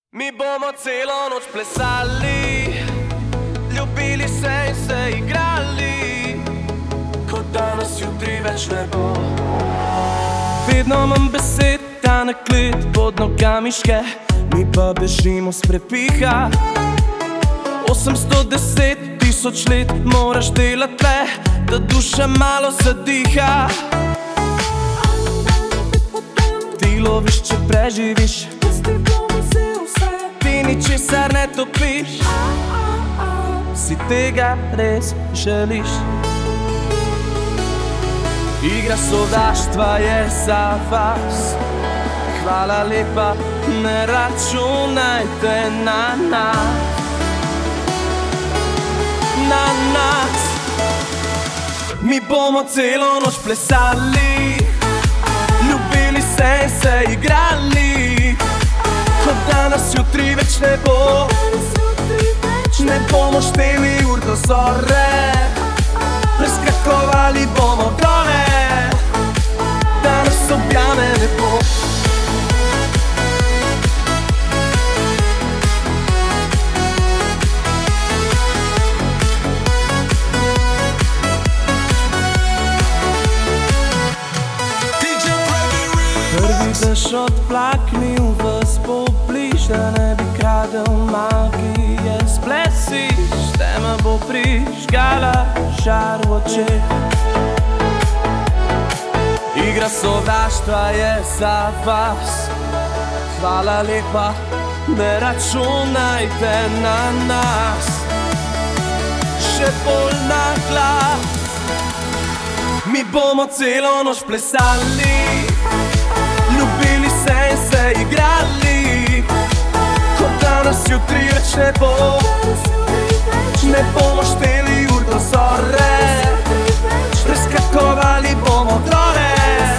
Mi bomo celo noč plesali, ljubili se in se igrali, kot danes jutri več ne bo. Vedno imam besed, ta naklet pod nogami ške, mi pa bežimo s prepiha. 810 tisoč let moraš delati le, da duša malo zadiha. Ti loviš, če preživiš, ti ničesar ne topiš, si tega res želiš. Igra sovraštva je za vas, hvala lepa, ne računajte na nas. Na nas. Mi bomo celo noč plesali, ljubili se in se igrali, kot danes jutri več ne bo. Ne bomo šteli ur do zore, preskakovali bomo dole, da nas objame nebo. Prvi dež odplaknil vas pobliž, da ne bi kradel magije splesiš. Tema bo prižgala žar v očeh. Igra sovraštva je za vas, hvala lepa, ne računajte na nas. Še bolj na glas. Mi bomo celo noč plesali, ljubili se in se igrali, kot danes jutri več ne bo. Ne bomo šteli ur do zore, preskakovali bomo dole,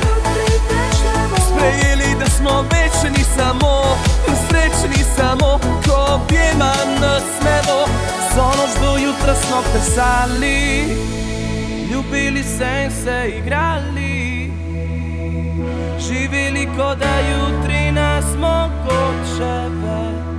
sprejeli, da smo večni samo in srečni samo, ko objema nas nebo. Vso noč do jutra smo plesali, ljubili se in se igrali, živeli, kot da jutri nas mogoče več